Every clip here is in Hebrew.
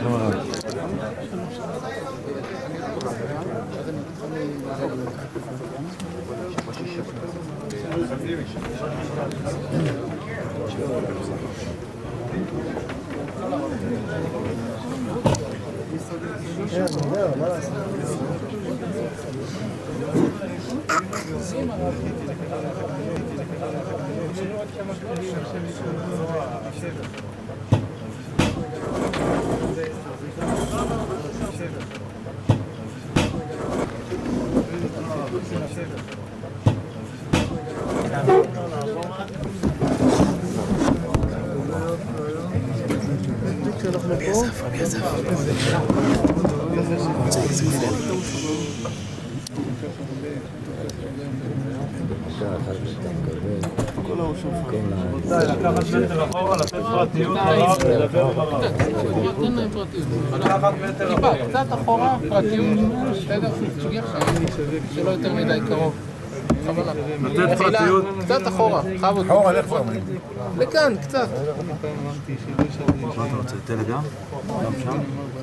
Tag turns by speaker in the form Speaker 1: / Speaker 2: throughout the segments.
Speaker 1: שלום הרב.
Speaker 2: לקחת מטר אחורה, לתת פרטיות לרב, לדבר עם הרב. לקחת מטר אחורה.
Speaker 3: קצת אחורה, פרטיות, בסדר? שלא יותר מדי קרוב.
Speaker 2: לתת פרטיות.
Speaker 3: קצת אחורה, חייב אותו.
Speaker 1: אחורה, לך כבר אומרים.
Speaker 3: לכאן, קצת.
Speaker 1: מה אתה רוצה? טלגרם? גם שם?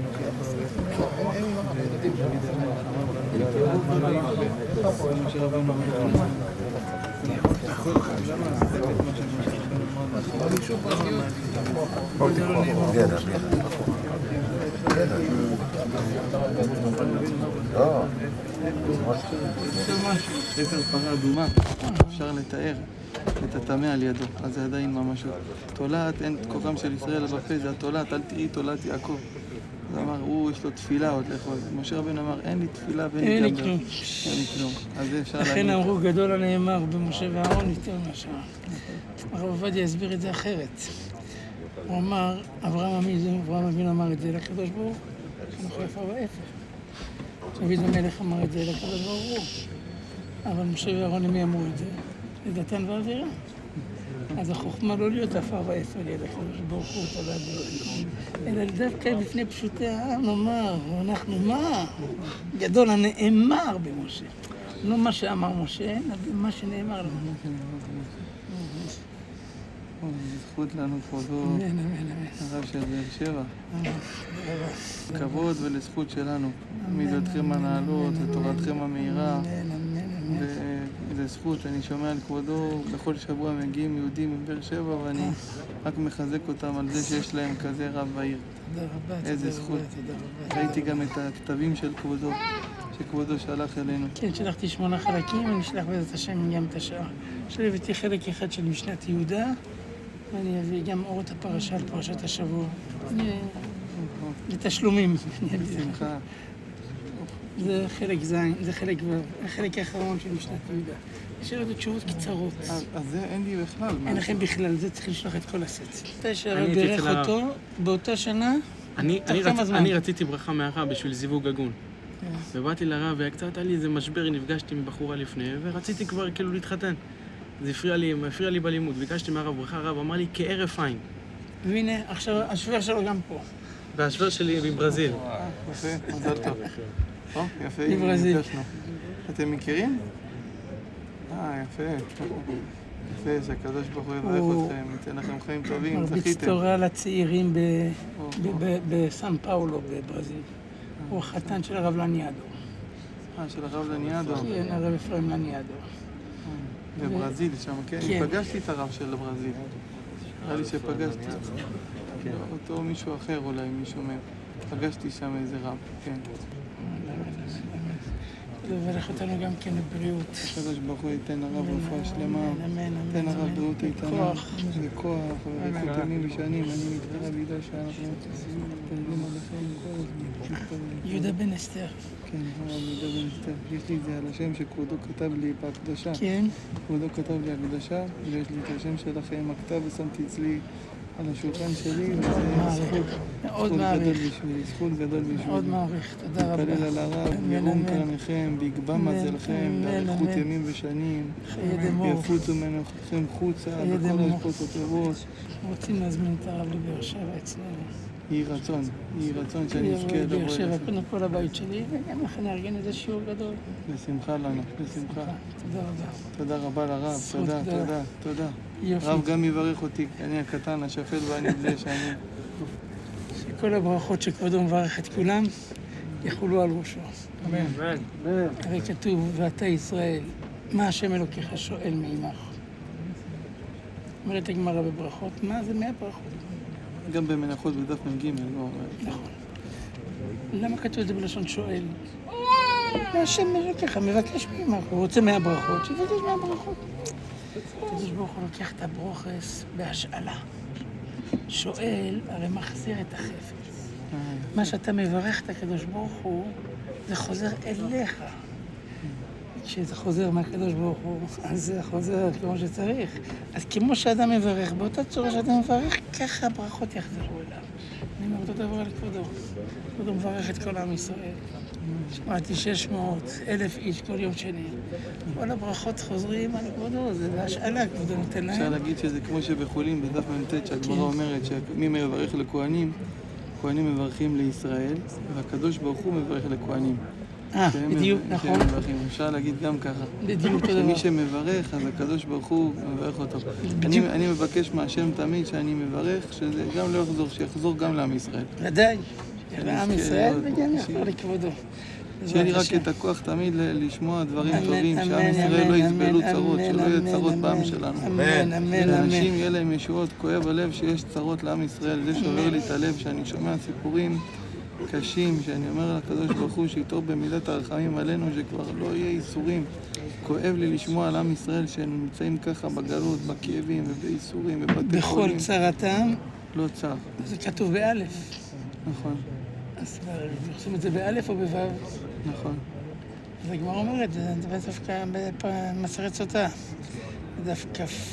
Speaker 4: ספר פרה אדומה, אפשר לתאר את הטמא על ידו, אז זה עדיין ממשות. תולעת, אין כוחם של ישראל בפה, זה התולעת, אל תהי תולעת יעקב. אז אמר, הוא יש לו תפילה עוד לאכול. משה רבנו אמר, אין לי תפילה ואין לי גם אין לי כלום. אז זה אפשר להגיד.
Speaker 5: לכן אמרו גדול הנאמר במשה ואהרון יותר מאשר. הרב עובדיה הסביר את זה אחרת. הוא אמר, אברהם אבינו אמר את זה לקדוש ברוך הוא, אנחנו יפה ואפר. דוד המלך אמר את זה לקדוש ברוך הוא. אבל משה ואהרון למי אמרו את זה? לדתן ואבירם. אז החוכמה לא להיות עפר ואפר ליד הקדוש ברוך הוא תודה ברוך, אלא דווקא בפני פשוטי העם נאמר, אנחנו מה? גדול הנאמר במשה. לא מה שאמר משה, אלא מה שנאמר לנו.
Speaker 4: זכות לנו כבודו, הרב של באר שבע. כבוד ולזכות שלנו. מידותכם הנעלות ותורתכם המהירה. וזה זכות, אני שומע על כבודו, בכל שבוע מגיעים יהודים מבאר שבע ואני רק מחזק אותם על זה שיש להם כזה רב בעיר. איזה זכות. ראיתי גם את הכתבים של כבודו, שכבודו שלח אלינו.
Speaker 5: כן, שלחתי 8 חלקים, אני אשלח בעזרת השם גם את השאר. עכשיו הבאתי חלק אחד של משנת יהודה, ואני אביא גם אורות הפרשה על פרשת השבוע. לתשלומים.
Speaker 4: בשמחה.
Speaker 5: זה חלק זין, זה החלק האחרון של משנת יהודה. יש לנו תשובות קצרות.
Speaker 4: אז זה אין לי בכלל.
Speaker 5: אין לכם בכלל, זה צריך לשלוח את כל הסט. אתה שהרב בירך אותו באותה שנה,
Speaker 6: אני רציתי ברכה מהרב בשביל זיווג הגון. ובאתי לרב וקצת היה לי איזה משבר, נפגשתי עם בחורה לפני, ורציתי כבר כאילו להתחתן. זה הפריע לי בלימוד, ביקשתי מהרב ברכה, הרב אמר לי כערף עין.
Speaker 5: והנה, עכשיו השוור שלו גם פה.
Speaker 6: והשוור שלי מברזיל.
Speaker 4: יפה, מזל טוב. יפה,
Speaker 5: מברזיל.
Speaker 4: אתם מכירים? יפה. יפה, שהקדוש ברוך הוא יברך אתכם, ייתן לכם חיים טובים,
Speaker 5: מרביץ
Speaker 4: זכיתם.
Speaker 5: תורה לצעירים בסן פאולו בברזיל. הוא החתן של הרב לניאדו.
Speaker 4: של הרב לניאדו.
Speaker 5: כן, הרב אפרים לניאדו.
Speaker 4: בברזיל שם, כן?
Speaker 5: כן.
Speaker 4: פגשתי את הרב של ברזיל. נראה לי שפגשתי אותו מישהו אחר אולי, מישהו מהם. פגשתי שם איזה רב, כן.
Speaker 5: לברך אותנו גם כן לבריאות.
Speaker 4: הקדוש ברוך הוא ייתן הרב רפואה שלמה, ייתן הרב בריאות איתנה, וכוח, ואריכות ימים ושנים, אני מתחרה בידע שאנחנו מתפללים עליכם כל הזמן.
Speaker 5: יהודה בן אסתר.
Speaker 4: כן, הרב יהודה בן אסתר. יש לי את זה על השם שכבודו כתב לי בהקדשה.
Speaker 5: כן.
Speaker 4: כבודו כתב לי הקדשה, ויש לי את השם שלכם עם הכתב ושמתי אצלי על השולחן שלי, וזה זכות גדול בשבילי, זכות גדול בשבילי.
Speaker 5: מאוד מעריך, תודה רבה.
Speaker 4: מתפלל על הרב, ירום קרניכם, ויגבה מזלכם, לאריכות ימים ושנים, ויפוצו מנוחכם חוצה, וכל השפות הטובות.
Speaker 5: רוצים להזמין את הרב לבאר שבע אצלנו.
Speaker 4: יהי רצון שאני אזכה לבוא
Speaker 5: לבאר שבע,
Speaker 4: אליכם.
Speaker 5: קודם כל הבית שלי, וגם לכן נארגן איזה שיעור גדול.
Speaker 4: בשמחה לנו, בשמחה.
Speaker 5: תודה רבה.
Speaker 4: תודה רבה לרב, תודה.
Speaker 5: יופי.
Speaker 4: הרב גם יברך אותי, אני הקטן, השפל והנבלה שאני...
Speaker 5: שכל הברכות שכבודו מברך את כולם יחולו על ראשו.
Speaker 2: אמן.
Speaker 5: הרי כתוב, ואתה ישראל, מה השם אלוקיך שואל מעמך? אומרת הגמרא בברכות, מה זה 100 ברכות?
Speaker 4: גם במנחות בדף מ"ג, לא אומר.
Speaker 5: נכון. למה כתוב את זה בלשון שואל? השם אלוקיך מבקש מעמך, הוא רוצה 100 ברכות, שיבקש 100 ברכות. הקדוש ברוך הוא לוקח את הברוכס בהשאלה. שואל, הרי מחזיר את החפץ. מה שאתה מברך את הקדוש ברוך הוא, זה חוזר אליך. כשזה חוזר מהקדוש ברוך הוא, אז זה חוזר כמו שצריך. אז כמו שאדם מברך, באותה צורה שאדם מברך, ככה הברכות יחזרו אליו. אני אומר אותו דבר על כבודו. כבודו מברך את כל עם ישראל. שמעתי 600, 1,000 איש כל יום שני. כל הברכות חוזרים על כבודו, זה בהשאלה, כבודו נותן להם.
Speaker 4: אפשר להגיד שזה כמו שבחולין, בדף מ"ט, שהגמרא אומרת שמי מברך לכהנים, כהנים מברכים לישראל, והקדוש ברוך הוא מברך לכהנים.
Speaker 5: בדיוק, נכון.
Speaker 4: אפשר להגיד גם ככה.
Speaker 5: בדיוק אותו דבר.
Speaker 4: מי שמברך, אז הקדוש ברוך הוא מברך אותו. אני מבקש מהשם תמיד שאני מברך, שזה גם לא יחזור, שיחזור גם לעם ישראל.
Speaker 5: ודאי, לעם ישראל וגם יחזור לכבודו.
Speaker 4: שיהיה לי רק את הכוח תמיד לשמוע דברים טובים, שעם ישראל לא יסבלו צרות, שלא יהיה צרות בעם שלנו.
Speaker 5: אמן, אמן,
Speaker 4: לאנשים יהיה להם ישועות, כואב הלב שיש צרות לעם ישראל, זה שובר לי את הלב שאני שומע סיפורים קשים, שאני אומר לקדוש ברוך הוא שיתור במידת הרחמים עלינו, שכבר לא יהיה איסורים. כואב לי לשמוע על עם ישראל שהם נמצאים ככה בגלות, בכאבים ובאיסורים ובבתי חולים.
Speaker 5: בכל צרתם,
Speaker 4: לא צר.
Speaker 5: זה כתוב באלף.
Speaker 4: נכון.
Speaker 5: אז עושים את זה באלף או בוו?
Speaker 4: נכון.
Speaker 5: אז הגמרא אומרת, זה דווקא במסכת סוטה. בדף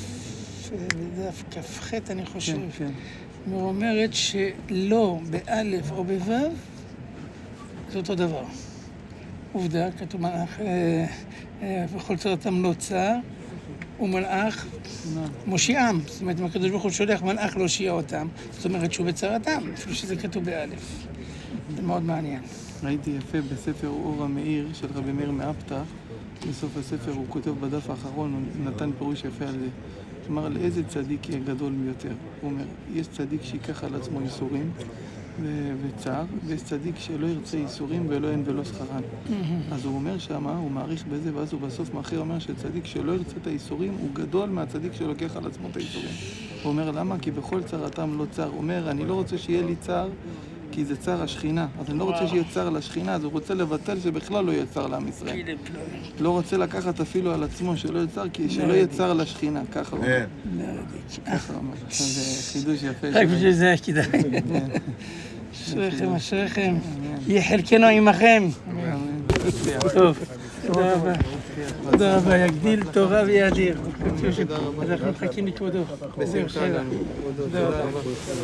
Speaker 5: כ"ח אני חושב.
Speaker 4: כן, כן.
Speaker 5: היא אומרת שלא באלף או בוו, זה אותו דבר. עובדה, כתוב מלאך, בכל צרתם לא צר, ומלאך מושיעם. זאת אומרת, אם הקדוש ברוך הוא שולח מלאך להושיע אותם, זאת אומרת שהוא בצרתם, אפילו שזה כתוב באלף. זה מאוד מעניין.
Speaker 4: ראיתי יפה בספר אור המאיר של רבי מאיר מאפתח, בסוף הספר הוא כותב בדף האחרון, הוא נתן פירוש יפה על זה. כלומר, לאיזה צדיק יהיה גדול ביותר? הוא אומר, יש צדיק שיקח על עצמו איסורים וצער, ויש צדיק שלא ירצה איסורים ולא אין ולא שכרן. אז הוא אומר שמה, הוא מעריך בזה, ואז הוא בסוף מאחר אומר שצדיק שלא ירצה את האיסורים הוא גדול מהצדיק שלוקח על עצמו את האיסורים. הוא אומר, למה? כי בכל צרתם לא צר. הוא אומר, אני לא רוצה שיהיה לי צר, כי זה צר השכינה. אז אני לא רוצה שיהיה צר לשכינה, אז הוא רוצה לבטל שבכלל לא יהיה צר לעם ישראל. לא רוצה לקחת אפילו על עצמו שלא יהיה צר, כי שלא יהיה צר לשכינה, ככה הוא אומר. ככה הוא אומר. זה חידוש יפה.
Speaker 5: רק בשביל זה כדאי. אשריכם, אשריכם. יהיה חלקנו עמכם. טוב, תודה רבה. תודה רבה, יגדיל תורה ויאדיר. אנחנו מחכים לכבודו.
Speaker 4: בשמחה לנו.
Speaker 5: תודה רבה.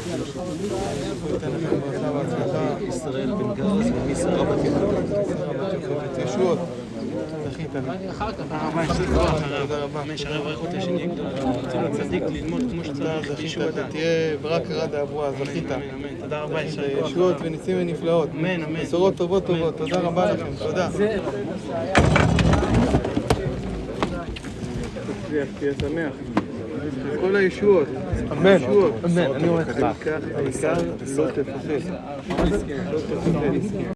Speaker 1: ישראל בן גרס ומיסר רבתי.
Speaker 4: ישועות.
Speaker 6: תודה רבה. שהרב ברך אותי שאני רוצה לצדיק ללמוד כמו שצריך בישוע דעת.
Speaker 4: תהיה ברק רדה אבוה, זכית.
Speaker 6: תודה רבה.
Speaker 4: ישועות וניסים ונפלאות.
Speaker 6: אמן, אמן.
Speaker 4: בשורות טובות. תודה רבה לכם. תודה. תהיה שמח. כל הישועות. אמן. אני אומר לך. העיקר לא תפסס.